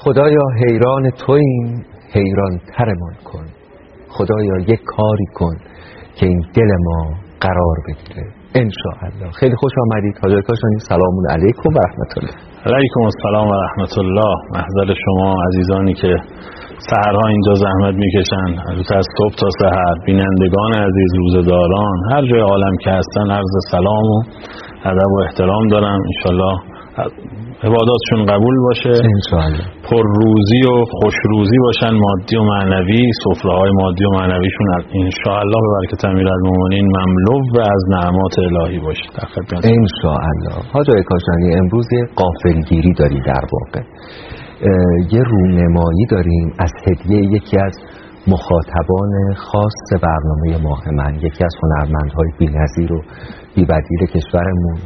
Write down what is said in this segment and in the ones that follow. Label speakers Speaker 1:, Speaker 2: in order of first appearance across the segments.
Speaker 1: خدایا حیران توییم، حیران ترمان کن. خدایا یک کاری کن که این دل ما قرار بگیره انشاءالله. خیلی خوش آمدید حاج کاشانی. سلام علیکم و رحمت الله.
Speaker 2: علیکم السلام و رحمت الله. محضر شما عزیزانی که سحرها اینجا زحمت میکشن، از صبح تا سحر، بینندگان عزیز، روزداران، هر جای عالم که هستن، عرض سلام و ادب و احترام دارم. انشالله عباداتشون قبول باشه،
Speaker 1: انشالله
Speaker 2: پر روزی و خوش روزی باشن، مادی و معنوی، سفره‌های مادی و معنویشون انشالله به برکت امیرالمومنین مملو و از نعمات الهی باشه. در خدمت
Speaker 1: انشالله. حاج کاشانی امروز غافلگیری داریم، در واقع یه رونمایی داریم از هدیه یکی از مخاطبان خاص برنامه ماه من، یکی از هنرمندهای بی‌نظیر و بی‌بدیل کشورمون،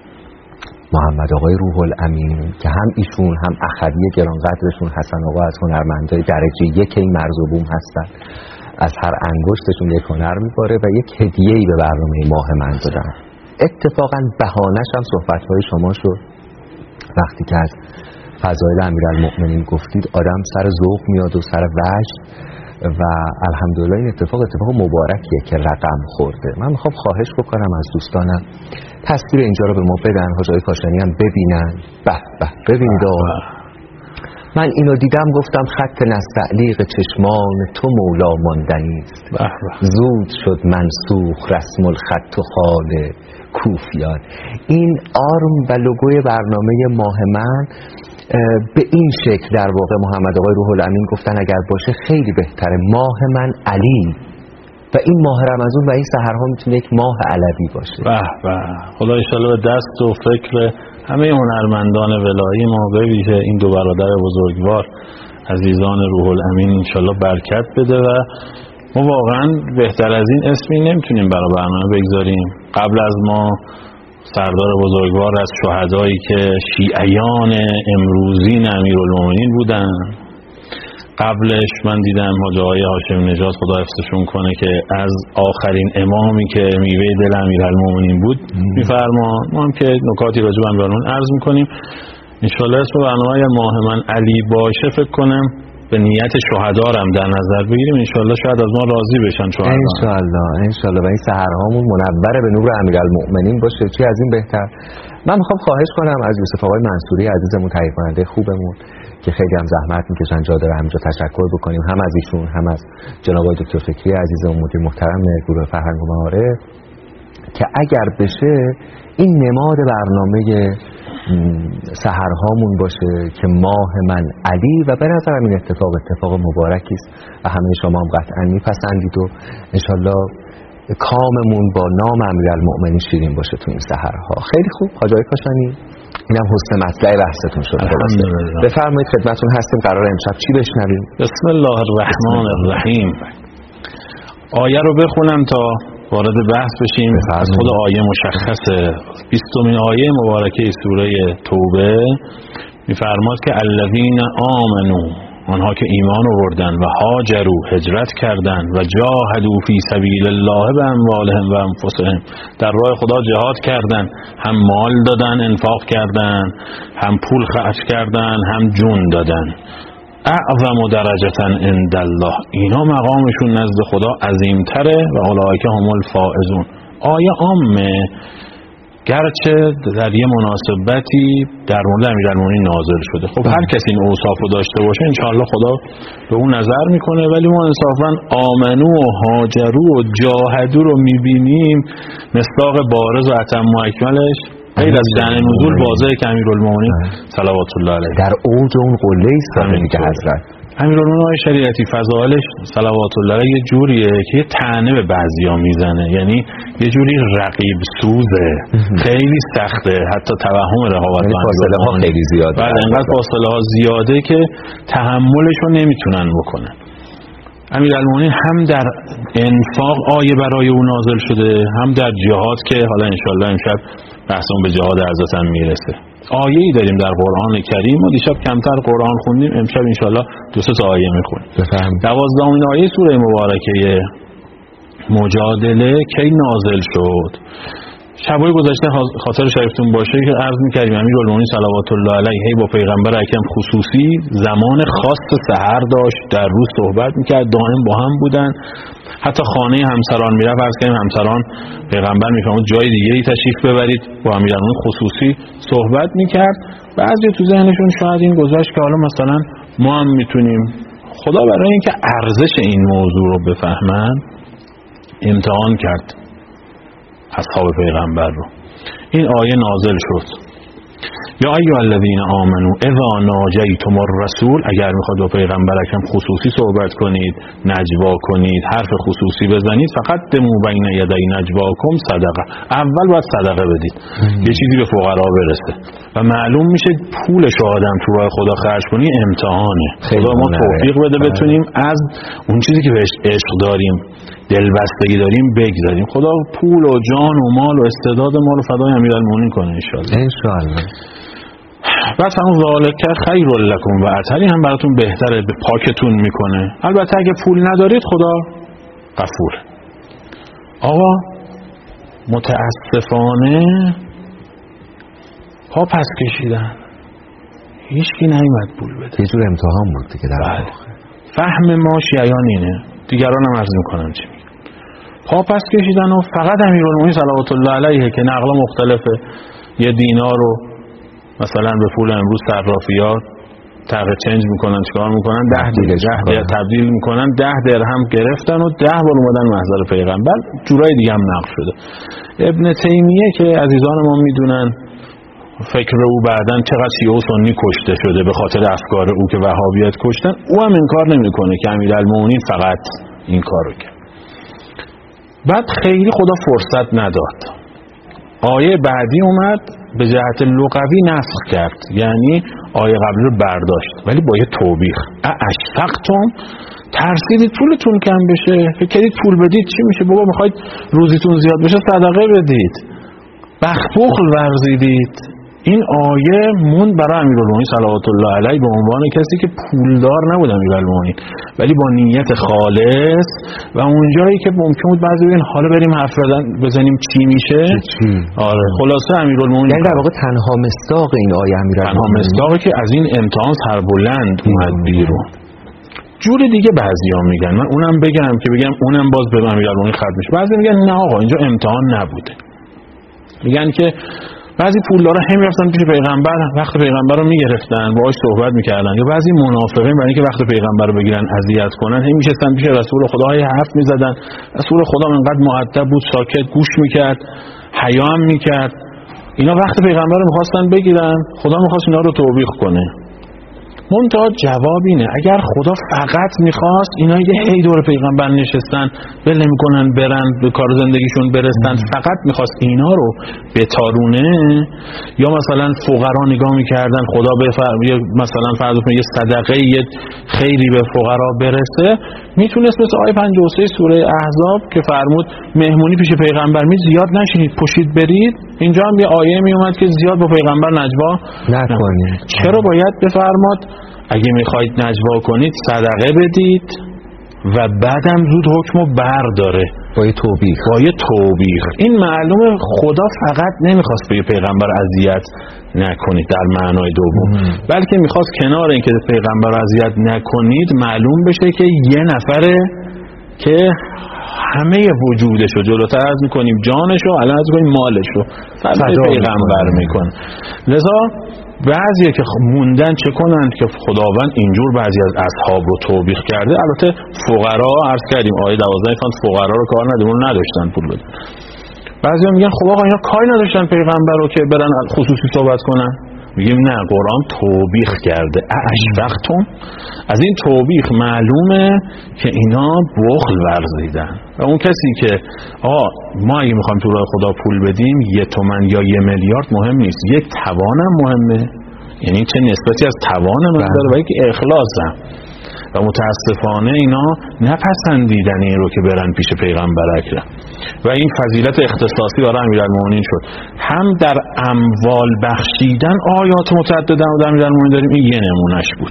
Speaker 1: محمد آقای روح الامین، که هم ایشون هم اخوی گرانقدرشون حسن آقا از هنرمندهای درجه یک این مرز و بوم هستن. از هر انگشتشون یک هنر میباره و یک هدیه‌ای به برنامه ماه من دادن. اتفاقا بهانه‌ش هم صحبت‌های شما شد وقتی که از فضایل امیرالمؤمنین گفتید. آدم سر ذوق میاد و سر وجد و الحمدلله این اتفاق مبارکیه که رقم خورده. من میخوام خواهش بکنم از دوستانم تصویر اینجا رو به ما بدن، حاج کاشانی هم ببینن. به به ببینید من اینو دیدم گفتم خط نستعلیق چشمان تو مولا ماندنی است. زود شد منسوخ رسم الخط و خال کوفیان. این آرم و لوگوی برنامه ماه من به این شکل در واقع محمد آقای روح الامین گفتن اگر باشه خیلی بهتره. ماه من علی و این ماه رمضان و این سحرها میتونه یک ماه علوی باشه.
Speaker 2: به به خدا انشالله به دست و فکر همه هنرمندان ولایی ما، به ویژه این دو برادر بزرگوار عزیزان روح الامین انشالله برکت بده. و ما واقعا بهتر از این اسمی نمیتونیم برای برنامه بگذاریم. قبل از ما سردار بزرگوار از شهدایی که شیعیان امروزین امیرالمومنین بودن، قبلش من دیدم حاج آقای هاشمی نژاد خدا حفظشون کنه که از آخرین امامی که میوه دل امیرالمومنین بود میفرما. ما هم که نکاتی راجع به امیرالمومنین عرض میکنیم. انشالله اسم برنامه ماه من علی باشه فکر کنم به نیت شهدا هم در نظر بگیریم. انشالله شاید از ما راضی بشن شهدا.
Speaker 1: انشالله و این سحرهامون منور به نور امیرالمؤمنین باشه. چی از این بهتر. من میخوام خواهش کنم از یوسف آقای منصوری عزیزمون، تهیه کننده خوبمون که خیلی هم زحمت میکشن، جا داره همینجا تشکر بکنیم، هم از ایشون هم از جناب آقای دکتر فکری عزیزمون مدیر محترم گروه فرهنگ و معارف، که اگر بشه این نماد برنامه سحرهامون باشه که ماه من علی. و به نظرم این اتفاق مبارکی است و همه شما هم قطعا میپسندید و انشالله کاممون با نام امیرالمؤمنین شیرین باشه تو این سحرها. خیلی خوب حاج کاشانی، اینم حسن مطلع بحثتون شد. بفرمایید خدمتتون هستیم. قرار امشب چی بشنویم؟
Speaker 2: بسم الله الرحمن الرحیم. آیه رو بخونم تا وارد بحث بشیم. از خود آیه مشخصه. 20مین آیه مبارکه سوره توبه میفرماد که الذین آمنوا، آنها که ایمان آوردن و هاجروا، هجرت کردند و جاهدوا فی سبیل الله باموالهم و انفسهم، در راه خدا جهاد کردند، هم مال دادن انفاق کردند، هم پول خرج کردند، هم جون دادن. اعظم درجه عند الله، اینا مقامشون نزد خدا عظیمتره و اولئک هم الفائزون. آیه عامه، گرچه در یه مناسبتی در مورد امیرالمومنین نازل شده. خب هر کسی این اوصاف رو داشته باشه انشاءالله خدا به اون نظر میکنه، ولی ما انصافا آمنو و هاجرو و جاهدو رو میبینیم مصداق بارز و اتم و اکملش غیر از شأن نزول واضحه که امیرالمومنین صلوات الله علیه
Speaker 1: در اوج اون قله ایستاده دیگه حضرت.
Speaker 2: امیرالمومنین شریعتی فضائلش صلوات الله علیه یه جوریه که یه طعنه به بعضیا میزنه، یعنی یه جوری رقیب سوزه، خیلی سخته، حتی توهم رقابت
Speaker 1: فاصله ها خیلی زیاده.
Speaker 2: بله انقدر فاصله ها زیاده که تحملش رو نمیتونن بکنن. امیرالمومنین هم در انفاق آیه برای او نازل شده، هم در جهاد که حالا انشالله امشب بحثمون به جهاد عزتن میرسه. آیه‌ای داریم در قرآن کریم و دیشب کمتر قرآن خوندیم، امشب انشالله 2-3 آیه میخونیم. 12مین آیه سوره مبارکه مجادله کی نازل شد؟ شبای گذشته خاطر شریفتون باشه که عرض می‌کردیم امیرالمومنین صلوات الله علیه با پیغمبر اکرم خصوصی زمان خاص سحر داشت، در روز صحبت می‌کرد، دائم با هم بودن. حتی خانه همسران میرفت، عرض کردیم همسران پیغمبر میفرمود جای دیگه‌ای تشریف ببرید، با امیرالمومنین خصوصی صحبت می‌کرد. بعضی تو ذهنشون شاید این گذاشت که حالا مثلا ما هم میتونیم. خدا برای اینکه ارزش این موضوع رو بفهمن امتحان کرد اصحاب پیغمبر رو. این آیه نازل شد یا ایها الذین آمنو اذا ناجیتم الرسول، اگر میخواد با پیغمبر اکرم خصوصی صحبت کنید، نجوا کنید، حرف خصوصی بزنید، فقط دمو بین یدی نجواکم صدقه، اول باید صدقه بدید، یه چیزی به فقرا برسه. و معلوم میشه پولش آدم تو راه خدا خرج کنی امتحانه. خدا ما توفیق بده بتونیم از اون چیزی که بهش عشق داریم، دلبستگی داریم بگذاریم. خدا پول و جان و مال و استعداد ما رو فدای امیرالمومنین کنه
Speaker 1: انشاءالله.
Speaker 2: بس همون ذالک خیر لکم و اطهری، هم براتون بهتره، به پاکتون میکنه. البته اگه پول ندارید خدا غفوره. آقا متاسفانه پا پس کشیدن، هیچکی نیومد پول بده.
Speaker 1: یه جور امتحان بود دیگه در واقع.
Speaker 2: فهم ما شیعیان اینه، دیگران هم عرض میکنم چی میگن. پا پس کشیدن و فقط امیرالمومنین صلوات الله علیه که نقلا مختلفه، یه دینار رو مثلا به پول امروز صرافیات تغییر چنج میکنن، چیکار میکنن، 10 تبدیل میکنن، 10 درهم گرفتن و 10 بار اومدن محضر پیغمبر. جورای دیگه هم نقل شده. ابن تیمیه که عزیزان ما میدونن فکر او بعدن چقدر شیعه و سنی کشته شده به خاطر افکار او که وهابیت کشتن، او هم انکار نمیکنه که امیرالمومنین فقط این کارو کرد. بعد خیلی خدا فرصت نداد، آیه بعدی اومد به جهت لغوی نسخ کرد، یعنی آیه قبلی رو برداشت ولی با یه توبیخ. اشفقتم، ترسیدید پولتون کم بشه، فکر کردید پول بدید چی میشه، بابا میخواید روزیتون زیاد بشه صدقه بدید، بخل ورزیدید. این آیه موند برای امیرالمومنین صلوات الله علیه به عنوان کسی که پولدار نبود امیرالمومنین، ولی با نیت خالص و اونجایی که ممکن بود بعضی بگن حالا بریم حرف بزنیم چی میشه. آره خلاصه امیرالمومنین
Speaker 1: یعنی در واقع تنها مصداق این آیه امیرالمومنین،
Speaker 2: تنها مصداقی که از این امتحان سربلند اومد بیرون. جور دیگه بعضیا میگن، من اونم بگم که بگم اونم باز به امیرالمومنین ختم میشه. بعضی میگن نه آقا اینجا امتحان نبوده، میگن که بعضی پولدارا هم میرفتن پیش پیغمبر، وقت پیغمبر رو میگرفتن باهاش صحبت میکردن، یا بعضی منافقین برای اینکه وقت پیغمبر رو بگیرن اذیت کنن هم میشستن پیش رسول خدا حرف میزدن. رسول خدا انقدر مؤدب بود، ساکت گوش میکرد، حیا هم میکرد. اینا وقت پیغمبر رو میخواستن بگیرن، خدا میخواست اینا رو توبیخ کنه. منتها جواب اینه اگر خدا فقط میخواست اینا یه هی دور پیغمبر نشستن ول نمیکنن برن به کار زندگیشون برسن، فقط میخواست اینا رو بتارونه، یا مثلا فقرا نگاه میکردن خدا مثلا فرض کنید یه صدقه یه خیری به فقرا برسه، میتونست مثل آیه 53 سوره احزاب که فرمود مهمونی پیش پیغمبر می زیاد نشینید پشید برید، اینجا هم یه آیه میومد که زیاد با پیغمبر نجوا نکنید. چرا باید بفرماد اگه میخواید نجوا کنید صدقه بدید و بعدم زود حکمو برداره
Speaker 1: با یه توبیخ. این معلومه خدا فقط نمیخواست به پیغمبر اذیت نکنید در معنای دوم، بلکه میخواست کنار اینکه پیغمبر اذیت نکنید معلوم بشه که یه نفره که همه وجودشو جلوتر از میکنیم جانشو الان از میکنیم مالشو فدای پیغمبر میکنه. لذا بعضی که موندن چه کنند که خداوند اینجور بعضی از اصحاب رو توبیخ کرده. البته فقرا عرض کردیم آیه 12 فقط فقرا رو کار نداشتن پول بدن. بعضیا میگن خب آقا اینا کاری نداشتن پیغمبر رو که برن خصوصی صحبت کنن. میگیم نه، قرآن توبیخ کرده. اشفقتم، از این توبیخ معلومه که اینا بخل ورزیدن. و اون کسی که ما اگه میخوایم تو راه خدا پول بدیم 1 تومن یا 1 میلیارد مهم نیست، 1 توانم مهمه، یعنی چه نسبتی از توان من داره و یک اخلاصم.
Speaker 2: و متاسفانه اینا نپسندیدن این رو که برن پیش پیغمبر اکرم و این فضیلت اختصاصی برای امیرالمومنین شد. هم در اموال بخشیدن آیات متعدد در مورد امیرالمومنین داریم، این یه نمونهش بود.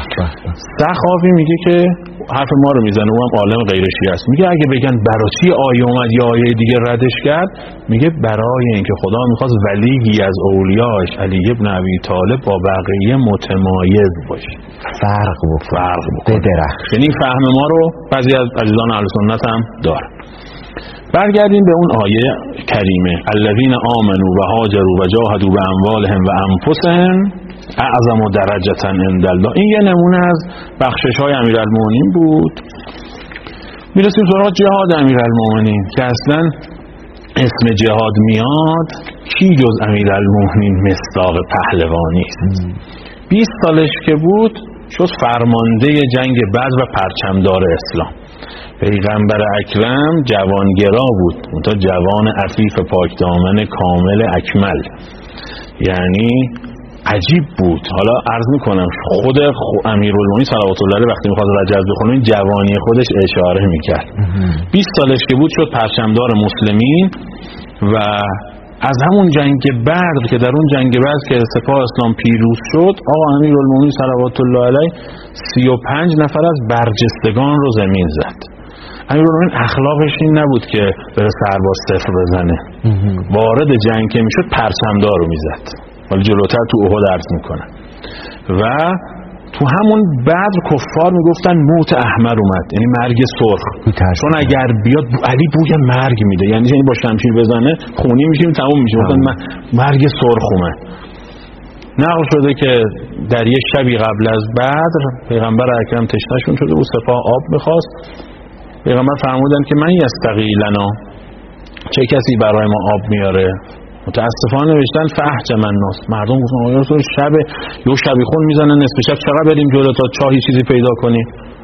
Speaker 2: سخاوی میگه که حرف ما رو میزنه، اونم عالم غیر شیعه است، میگه اگه بگن برای چی آیه اومد یا آیه دیگه ردش کرد، میگه برای اینکه خدا میخواست ولیی از اولیاش علی ابن ابی طالب با بقیه متمایز باشه، فرق بکنه. یعنی فهم ما رو بعضی از عزیزان اهل سنت هم داره. برگردیم به اون آیه کریمه الذین آمنوا و هاجروا و جاهدوا باموالهم و انفسهم اعظم درجة عند الله. این یه نمونه از بخشش‌های امیرالمومنین بود. میرسیم سراغ جهاد امیرالمومنین که اصلا اسم جهاد میاد کی جز امیرالمومنین مصداق پهلوانی است. 20 سالش که بود شد فرمانده جنگ بدر و پرچمدار اسلام. پیغمبر اکرم جوانگرا بود، منتها جوان عفیف پاکدامن کامل اکمل، یعنی عجیب بود. حالا عرض میکنم خود امیرالمومنین صلوات الله علیه وقتی میخواست رجز بخونه این جوانی خودش اشاره میکرد. 20 سالش که بود شد پرچمدار مسلمین و از همون جنگ بدر که در اون جنگ بدر که سپاه اسلام پیروز شد، آقا امیرالمومنین صلوات الله علیه 35 نفر از برجستگان رو زمین زد. امیرالمومنین اخلاقش این نبود که بره سرباز صفر بزنه، وارد جنگ که میشد پرچمدار رو میزد. ولی جلوتر تو احد عرض میکنه و تو همون بدر کفار میگفتن موت احمر اومد، یعنی مرگ سرخ، چون اگر بیاد علی بوی مرگ میده، یعنی با شمشیر بزنه خونی میشیم تموم میشه، گفتن مرگ سرخ اومد. نقل شده که در یک شبی قبل از بدر پیغمبر اکرم تشنه‌شون شده بود، سپاه آب میخواست، پیغمبر فرمودن که من یستقی لنا، چه کسی برای ما آب میاره؟ متاسفانه نوشتن فاحجم الناس، مردم گفتن آیا رسول شب یه شبی خون میزنن نصف شب، چقدر بریم جلو تا چاهی چیزی پیدا کنیم؟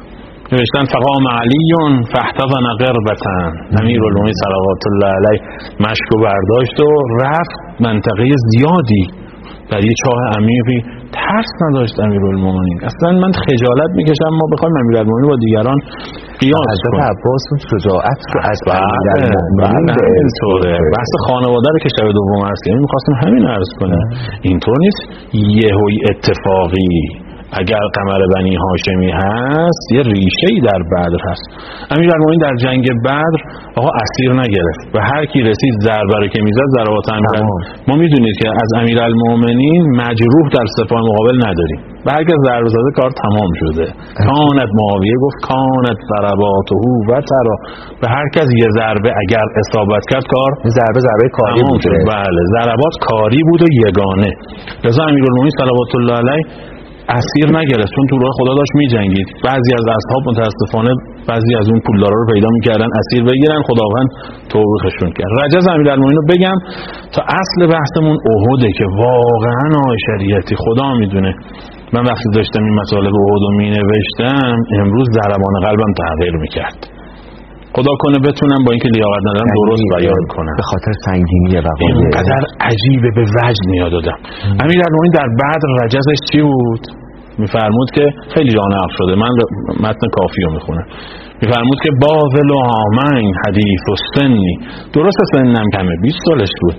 Speaker 2: نوشتن فقام علیون فاحتضن قربتا، امیرالمومنین صلوات الله علیه مشکو برداشت و رفت منطقه زیادی در یه چاه عمیقی، ترس نداشت امیرالمومنین. اصلا من خجالت میکشم ما بخوایم امیرالمومنین با دیگران قیاس کنیم.
Speaker 1: عباس اون شجاعت رو از
Speaker 2: امیرالمومنین اینطوره. بحث خانواده رو که شب دوم عرض کردیم می‌خواستم همین عرض کنم، اینطور نیست یهویی اتفاقی اگر قمر بنی هاشمی هست یه ریشه‌ای در بدر هست. امیرالمومنین در جنگ بدر آقا اسیر نگرفت و هر کی رسید ضربه رو که میزد ضربات امیرالمومنین، ما میدونید که از امیرالمومنین مجروح در سپاه مقابل نداریم، به هر کس ضربه زده کار تمام شده. کانت معاویه گفت کانت ضرباته و ترا، به هر کس یه ضربه اگر اصابت کرد کار ضربه کاری بود. بله ضربات کاری بود و یگانه. لذا امیرالمومنین صلوات الله علیه اسیر نگرفت، چون تو راه خدا داشت می‌جنگید. بعضی از اصحاب متاسفانه بعضی از اون پولدارا رو پیدا می‌کردن اسیر بگیرن، خداوند توبیخشون کرد. رجز امیرالمومنین رو بگم تا اصل بحثمون احده که واقعا شریعتی خدا میدونه. من وقتی داشتم این مطالب احد رو می‌نوشتم امروز ضربان قلبم تغییر می‌کرد. خدا کنه بتونم با اینکه لیاقت ندارم درست بیان کنم،
Speaker 1: به خاطر سنگینی وقایع
Speaker 2: اینقدر عجیبه به وجد میاد دادم. امیرالمومنین در بدر رجزش چی بود؟ میفرمود که خیلی جا نقل شده، من متن کافی رو میخونم، میفرمود که باذل و عامین حدیث و سنی، درست سنم کمه 20 سالش بود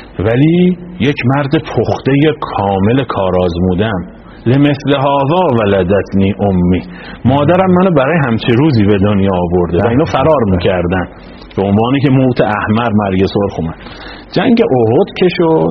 Speaker 2: ولی یک مرد پخته کامل کارآزمودم. لمثل هذا ولدتنی امی، مادرم منو برای همچه روزی به دنیا آورده و اینو فرار میکردن به عنوانی که موت احمر مرگ سرخ اومد. جنگ احد که شد،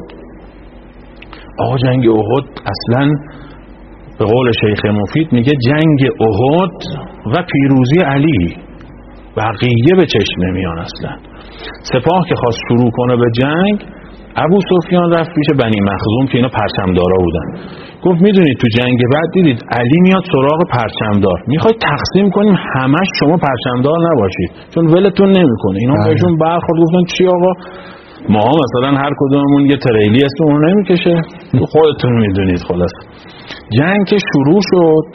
Speaker 2: آقا جنگ احد اصلا به قول شیخ مفید میگه جنگ احد و پیروزی علی بقیه به چشم نمیان. اصلا سپاه که خواست شروع کنه به جنگ، ابو سفیان رفت پیش بنی مخزوم که اینا پرچمدارا بودن، گفت میدونید تو جنگ بعد دیدید علی میاد سراغ پرچمدار، میخواید تقسیم کنیم همش شما پرچمدار نباشید چون ولتون نمیکنه. اینا بهشون برخورد گفتن چی آقا، ما مثلا هر کدوممون یه تریلی اسممون نمیکشه، خودتون میدونید. خلاص جنگ که شروع شد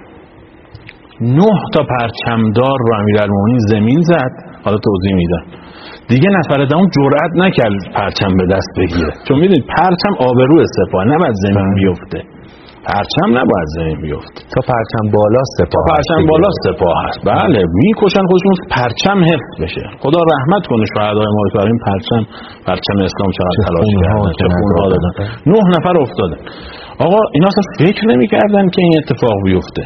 Speaker 2: 9 تا پرچمدار رو امیرالمومنین زمین زد. حالا توضیح میدم. دیگه نفر دوم جرئت نکرد پرچم به دست بگیره، چون میدونید پرچم آبروی سپاه نباید زمین بیفته. پرچم نباید زمین بیفته.
Speaker 1: تا پرچم بالا سپاه،
Speaker 2: پرچم بالا سپاه هست. بله میکشن خودشون پرچم حفظ بشه. خدا رحمت کنه شهدای ما که این پرچم اسلام چقدر تلاش کردن، چه خونها دادن. 9 نفر افتادن. آقا اینا اصلا فکر نمی‌کردن که این اتفاق بیفته.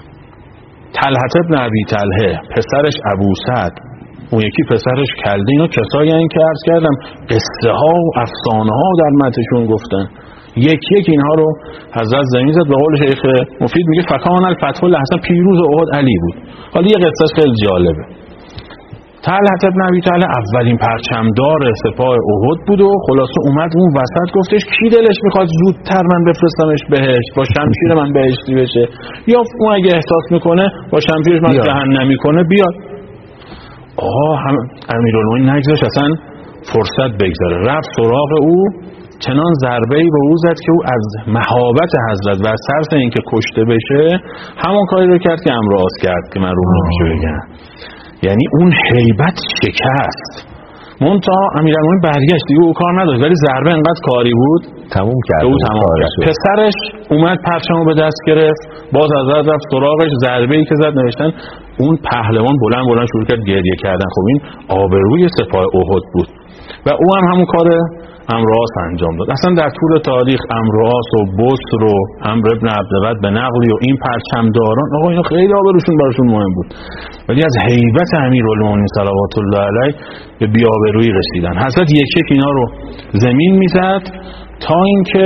Speaker 2: طلحه ابن ابی طلحه، پسرش ابو سعد، اون یکی پسرش کلده، اینا کسایی هستن که عرض کردم قصه ها و افسانه ها در متنشون گفتن. یکی اینها رو حضرت زمین زد. به قول شیخ مفید میگه فکان الفتح لحظه پیروز احد علی بود. حالا یه قصه خیلی جالبه. طلحه ابن ابی طلحه اولین پرچمدار سپاه احد بود و خلاصه اومد اون وسط گفتش کی دلش میخواد زودتر من بفرستمش بهشت با شمشیر من بهشتی بشه، یا اون اگه احساس میکنه با شمشیرش من جهنمی کنه بیاد. هم امیرالمومنین نگذاشت اصلا فرصت بگذاره، رفت سراغ او، چنان ضربه‌ای به او زد که او از مهابت حضرت و از ترس اینکه کشته بشه همون کاری رو کرد که امراض کرد که من رو نمیشه بگم. یعنی اون هیبت شکست. منتها امیرالمومنین برگشت دیگه او کار نداشت، ولی ضربه انقدر کاری بود
Speaker 1: تموم کرد.
Speaker 2: پسرش اومد پرچمو به دست گرفت، باز حضرت رفت سراغش، ضربه‌ای که زد نوشتن اون پهلوان بلند شروع کرد گریه کردن. خب این آبروی سپاه احد بود و او هم همون کار امراض انجام داد. اصلا در طول تاریخ امراض و بصر و عمرو بن عبدود به نقلی و این پرچمداران، آقا اینا خیلی آبروشون براشون مهم بود، ولی از هیبت امیرالمومنین صلوات الله علیه به بی‌آبرویی رسیدن. حضرت یک اینا رو زمین میزد تا اینکه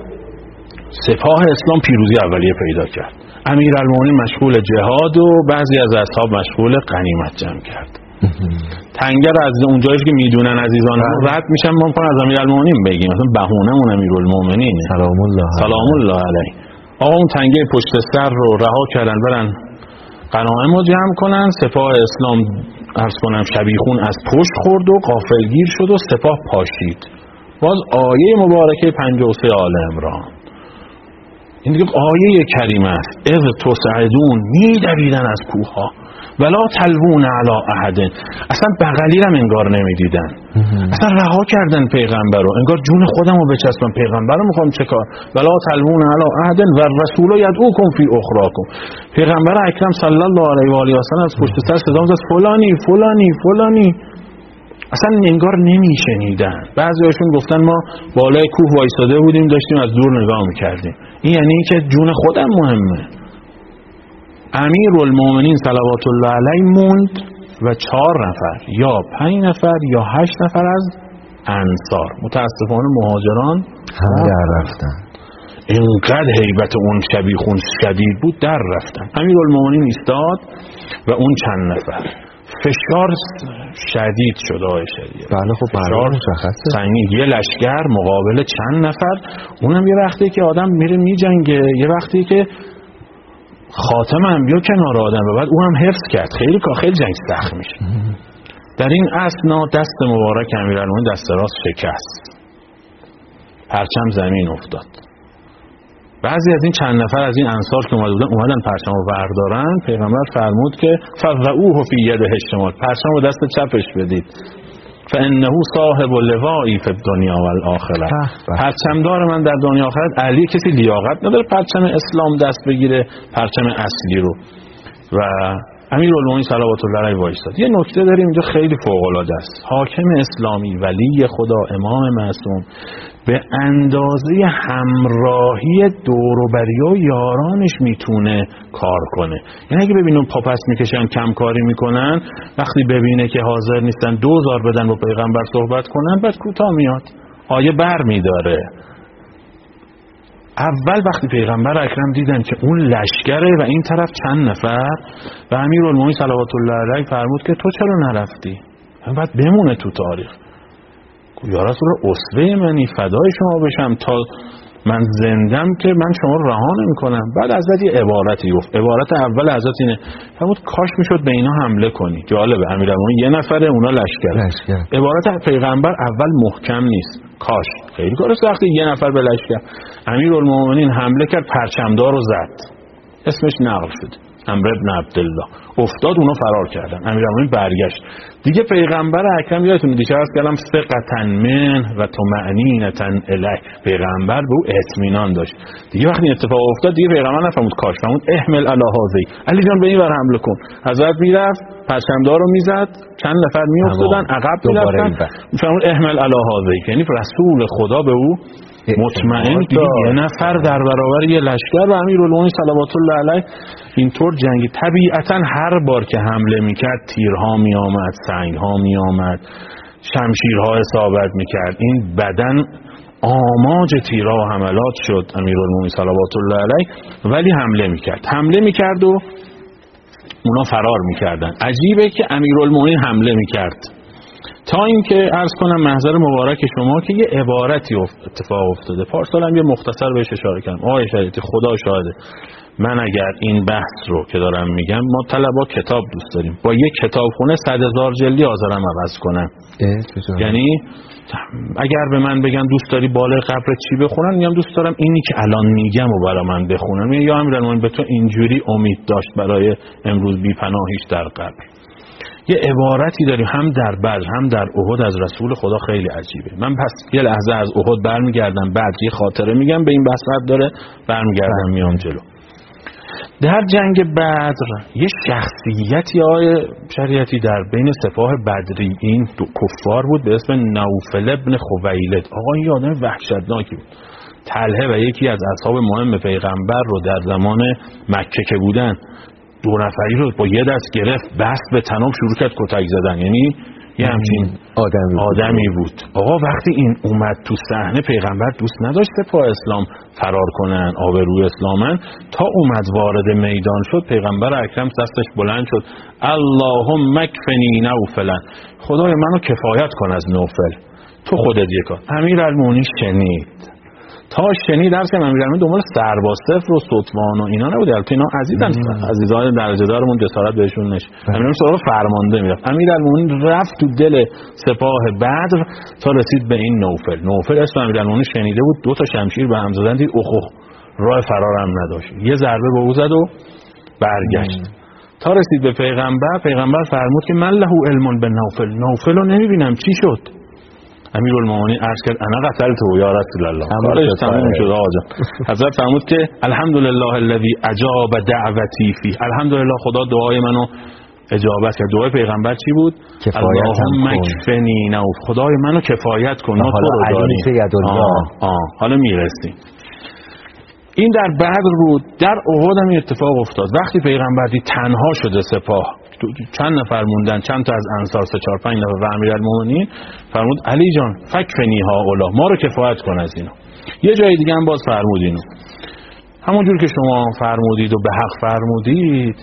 Speaker 2: سپاه اسلام پیروزی اولیه پیدا کرد. امیرالمومنین مشغول جهاد و بعضی از اصحاب مشغول غنیمت جمع کرد. تنگر از اونجایی که میدونن عزیزان رد میشن ممکن از امیرالمومنین بگیم، مثلا بهونه‌مون امیرالمومنین سلام الله علیه. آقا اون تنگه پشت سر رو رها کردن برن غنایم رو جمع کنن. سپاه اسلام عرض کنم شبیخون از پشت خورد و غافلگیر شد و سپاه پاشید. باز آیه مبارکه 53 آل عمران، این دیگه آیه کریمه است. اذ تصعدون، می‌دویدن از کوه‌ها، ولا تلوون علی احد، اصلا بغلی هم انگار نمیدیدن، اصلا رها کردن پیغمبر رو، انگار جون خودم رو بچسبم پیغمبر رو میخوام چه کار. ولا تلوون علی احد و الرسول یدعوکم فی اخراکم، پیغمبر اکرم صلی الله علیه و آله و سلم از پشت سر صدا می‌زد فلانی فلانی فلانی، اصلا انگار نمیشنیدن. بعضیاشون گفتن ما بالای کوه وایساده بودیم داشتیم از دور نگاه میکردیم. این یعنی که جون خودم مهمه. امیرالمومنین صلوات الله علیه موند و 4 نفر یا 5 نفر یا 8 نفر از انصار، متاسفانه مهاجران
Speaker 1: در رفتن.
Speaker 2: اینقدر هیبت اون شبیخون شدید بود در رفتن. امیرالمومنین ایستاد و اون چند نفر، فشار شدید شد.
Speaker 1: بله خب فشار
Speaker 2: سنگین، یه لشکر مقابل چند نفر، اونم یه وقتی که آدم میره میجنگه، یه وقتی که خاتم انبیا کنار آدم و بعد او هم حفظ کرد، خیلی جنگ سخت میشه. در این اثنا دست مبارک امیرالمومنین دست راست شکست، پرچم زمین افتاد. بعضی از این چند نفر از این انصار که اومدن پرچم رو بردارن، پیغمبر فرمود که فضعوه فی یده الشمال، پرچم رو دست چپش بدید، فانه صاحب لوائی فی الدنیا و الاخره، پرچمدار من در دنیا آخرت. علی کسی لیاقت نداره پرچم اسلام دست بگیره، پرچم اصلی رو. و امیرالمومنین صلوات الله علیه وایساد. یه نکته داریم اینجا خیلی فوق العاده است. حاکم اسلامی، ولی خدا، امام معصوم، به اندازه همراهی دوروبری و یارانش میتونه کار کنه. یعنی اگه ببینن پاپس میکشن، کم کاری میکنن، وقتی ببینه که حاضر نیستن 2000 بدن با پیغمبر صحبت کنن، بعد کوتاه میاد، آیه بر میداره. اول وقتی پیغمبر اکرم دیدن که اون لشکره و این طرف چند نفر، و امیرالمومنین صلوات الله علیه فرمود که تو چرا نرفتی؟ بعد بمونه تو تاریخ. یا رسول اسوه منی، فدای شما بشم، تا من زندم که من شما رو رها نمی‌کنم. بعد حضرت یه عبارتی گفت. عبارت اول حضرت اینه، فرمود کاش میشد به اینا حمله کنی. جالبه، امیرالمومنین یه نفره، اونا لشکر. عبارت پیغمبر اول محکم نیست، کاش. خیلی کار سخته یه نفر به لشکر. امیرالمومنین حمله کرد، پرچمدار رو زد، اسمش نقل شد، عمرو بن عبدالله. افتاد، اونا فرار کردن. امیرالمومنین برگشت، دیگه پیغمبر اکرم یادتونه دیگه عرض کردم ثقة من و طمأنینة الیه، پیغمبر به او اطمینان داشت. دیگه وقتی اتفاق افتاد دیگه پیغمبر نفهمید کاش، فهمید احمل علی هذی، علی جان به این ور حمله کن. حضرت میرفت پرچمدار رو میزد، چند نفر میافتادن عقب میرفتن، فهمید احمل علی هذی، یعنی رسول خدا به او مطمئن دیگه یه نفر در برابر یه لشکر و امیرالمومنین صلوات الله علیه اینطور جنگی. طبیعتا هر بار که حمله میکرد تیرها میآمد، سنگها میآمد، شمشیرها اصابت میکرد، این بدن آماج تیرها و حملات شد امیرالمومنین صلوات الله علیه، ولی حمله میکرد و اونا فرار میکردن. عجیبه که امیرالمومنین حمله میکرد تا اینکه عرض کنم محضر مبارک شما که یه عبارتی اتفاق افتاده. پارسال هم یه مختصر بهش اشاره کردم. آقای شریعتی خدا شاهده، من اگر این بحث رو که دارم میگم، ما طلبا کتاب دوست داریم، با یه کتابخونه 100,000 جلدی حاضرم عوض کنم. یعنی اگر به من بگن دوست داری بالای قبر چی بخونن، میگم دوست دارم اینی که الان میگم و برای من بخونن. یا امیرالمومنین به تو اینجوری امید داشت برای امروز بی پناهیش در قبر. یه عبارتی داریم هم در بدر هم در احد از رسول خدا خیلی عجیبه. من پس یه لحظه از احد برمیگردم، بعد یه خاطره میگم، به این بحث ربط داره، برمیگردم میام جلو. در جنگ بدر یه شخصیتی آقای شریعتی در بین سپاه بدریین کفار بود به اسم نوفل ابن خویلد. آقا این آدم وحشتناکی بود. طلحه و یکی از اصحاب مهم پیغمبر رو در زمان مکه که بودن، 2 نفری رو با یه دست گرفت، بست به تناب، شروع کرد کتک زدن. یعنی یه همچین آدمی بود. آقا وقتی این اومد تو صحنه، پیغمبر دوست نداشت سپاه اسلام فرار کنن، آبروی اسلامن. تا اومد وارد میدان شد، پیغمبر اکرم دستش بلند شد، اللهم اکفنی نوفلا، خدای منو کفایت کن از نوفل، تو خودت یکا. امیرالمومنین شنید، تا شنید درس که امیرالمومنین دنبال سرباز صفر و ستوان و اینا نبود. البته اینا عزیزان درجه دارمون جسارت بهشون نشه. امیرالمومنین سراغ فرمانده میرفت. امیرالمومنین رفت تو دل سپاه بدر تا رسید به این نوفل اسم امیرالمومنین شنیده بود، 2 تا شمشیر به هم زدن، دید اوه راه فرار هم نداشت، یه ضربه به او زد و برگشت تا رسید به پیغمبر فرمود که من له علم به نوفل رو نمیبینم چی شد. امیرالمومنین عرض کرد انا قتلته یا رسول الله، کارش تموم شد آقا. حضرت فرمود که الحمدلله الذی اجاب دعوتی فی، الحمدلله خدا دعای منو اجابت کرد. دعای پیغمبر چی بود؟ اللهم اکفنی نوف، خدای منو کفایت کن، ما تو رو داریم. حالا میرسیم. این در بدر بود. در احد هم اتفاق افتاد. وقتی پیغمبر دید تنها شده سپاه، چند نفر موندن، چند تا از انصار، 3-4-5 نفر و امیرالمومنین، فرمود علی جان فکفنی هؤلاء، ما رو کفایت کن از اینا. یه جای دیگه هم باز فرمود اینو، همونجور که شما فرمودید و به حق فرمودید.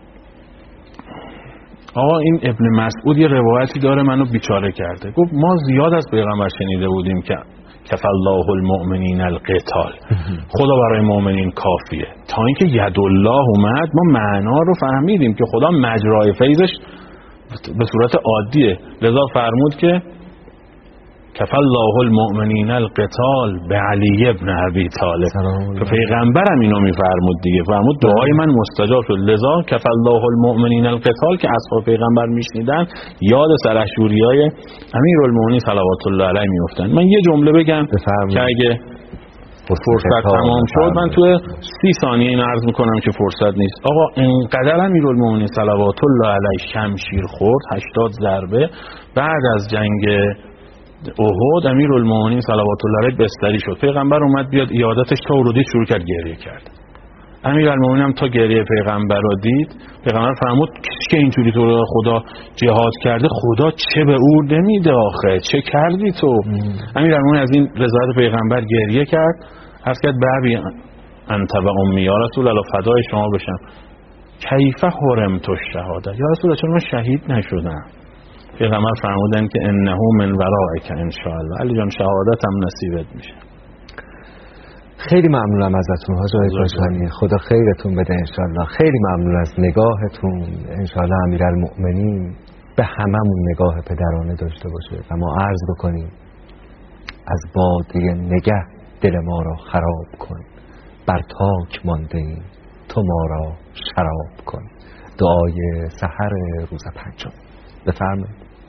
Speaker 2: آقا این ابن مسعود یه روایتی داره منو بیچاره کرده. گفت ما زیاد از پیغمبر شنیده بودیم که کفى الله المؤمنین القتال، خدا برای مؤمنین کافیه. تا اینکه ید الله اومد ما معنا رو فهمیدیم که خدا مجرای فیضش به صورت عادیه. لذا فرمود که کفى الله المؤمنین القتال به علی ابن ابی طالب، که پیغمبرم اینو میفرمود دیگه، فرمود دعای من مستجاب شد. لذا کفى الله المؤمنین القتال که اصحاب پیغمبر میشنیدن یاد سرشوریای امیرالمومنین صلوات الله علیه میافتن. من یه جمله بگم که اگه فرصت تمام شد، من توی 30 ثانیه این عرض میکنم که فرصت نیست. آقا اینقدر امیرالمومنین صلوات الله علیه شمشیر خورد، 80 ضربه. بعد از جنگ احد امیرالمومنین صلوات الله علیه بستری شد. پیغمبر اومد بیاد عیادتش، تا او رو دید شروع کرد گریه کرد. امیرالمومنین هم تا گریه پیغمبر رو دید، پیغمبر فرمود که اینجوری تو رو خدا جهاد کرده، خدا چه به او نمیده آخه، چه کردی تو؟ امیرالمومنین از این رضایت پیغمبر گریه کرد، عرض کرد بابی انت و امی یا رسول الله، فدای شما بشم، کیف حرمت الشهاده، یا رسول الله چرا من شهید نشدم؟ پیغمبر فرمودن که انه من ورائک ان شاء الله، علی جان شهادت هم نصیبت میشه.
Speaker 1: خیلی ممنونم ازتون حاج آقای کاشانی، خدا خیرتون بده انشالله. خیلی ممنون از نگاهتون، انشالله امیرالمؤمنین به هممون نگاه پدرانه داشته باشه و ما عرض بکنیم از باده نگه دل ما را خراب کن، بر تاک مانده ایم تو ما را شراب کن. دعای سحر روز پنجم. بفرمایید.